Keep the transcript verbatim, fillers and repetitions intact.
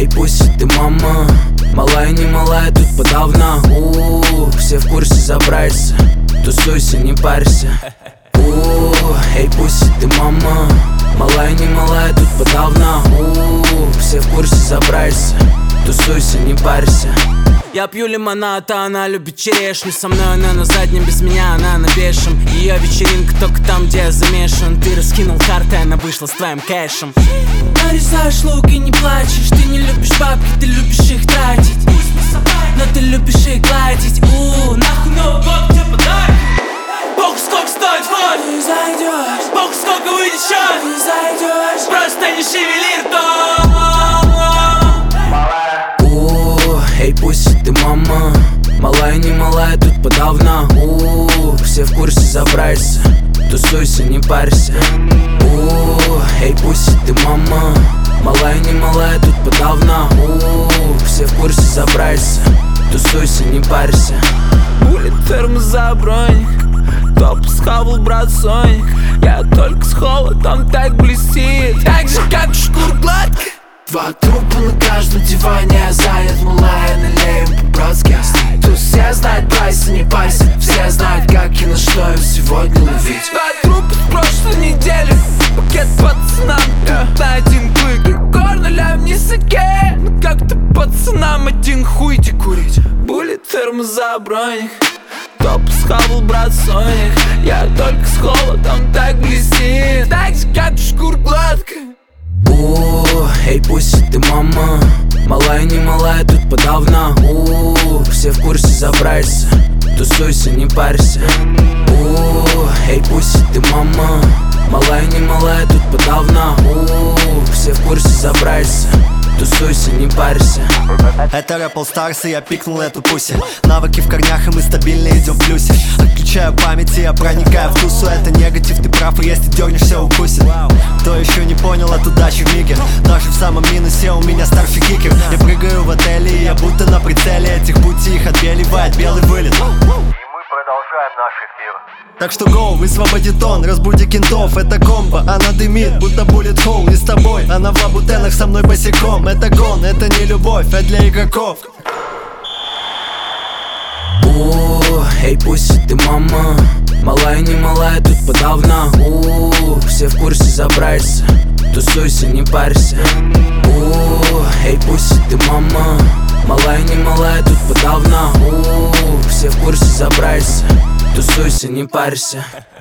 эй, пусть ты мама. Малая, не малая, тут подавно. У-у-у, все в курсе, забрайся. Тусуйся, не парься. У-у-у, эй, пусть ты мама. Малая, не малая, тут подавно. У-у-у, все в курсе, забрайся. Тусуйся, не парься. Я пью лимонад, а она любит черешню. Со мной она на заднем, без меня она на пешем. Ее вечеринка только там, где я замешан. Ты раскинул карты, она вышла с твоим кэшем. Нарисаешь лук и не плачешь. Ты не любишь бабки, ты любишь их тратить. Но ты любишь их гладить. У, нахуй Новый год, тебе подарок. Похуй, сколько стоит вход. Ты зайдешь. Похуй, сколько выйдет счет. Ты зайдешь. Просто не шевели ртом. Эй, пусть ты мама. Малая, не малая, тут подавно. У-у-у, все в курсе, забрайся. Тусуйся, не парься. У-у-у, эй, пусть ты мама. Малая, не малая, тут подавно. У-у-у, все в курсе, забрайся. Тусуйся, не парься. Булит термос за броник. Топ схавал, брат, Соник. Я только с холодом так блестит. Так же, как шкур гладко. Два трупа на каждом диване, я занят, малая, налеем по-братски. Тут все знают прайсы, не парься. Все знают, как и на что им сегодня ловить. Два трупа с прошлой недели. Пакет пацанам, тут на один клык. Горнуля в низоке. Ну как-то пацанам один хуй иди курить. Булит термос за броник. Топ схавал, брат, Соник. Я только с холодом так блестит. Так же, как шкур гладко. У-у-у, эй, пусть ты мама. Малая, не малая, тут подавно. У-у-у, все в курсе, забрайся. Тусуйся, не парься. У-у-у, эй, пусть ты мама. Малая, не малая, тут подавно. У-у-у, все в курсе, забрайся. Тусуйся, не парься. Это рэп All Stars, и я пикнул эту пуси. Навыки в корнях, и мы стабильно идем в плюсе. Отключаю память, и я проникаю в тусу. Это негатив, ты прав, и если дернешься, укусит. Кто еще не понял, от удачи в миге. Даже в самом минусе у меня старший кикер. Я прыгаю в отеле, и я будто на прицеле. Этих пути их отбеливает белый вылет. Продолжаем наш эфир. Так что гоу, высвободи тон, разбуди кентов. Это комбо, она дымит, будто буллет хоу. Не с тобой, она в лабутенах со мной босиком. Это гон, это не любовь, а для игроков. У-у-у, эй, пусть ты мама. Малая, не малая, тут подавно. У-у-у, все в курсе, забрайся. Тусуйся, не парься. У-у-у, эй, пусть ты мама. Малая, не малая, тут подавно. У-у-у, все в курсе, забрайся. Тусуйся, не парься.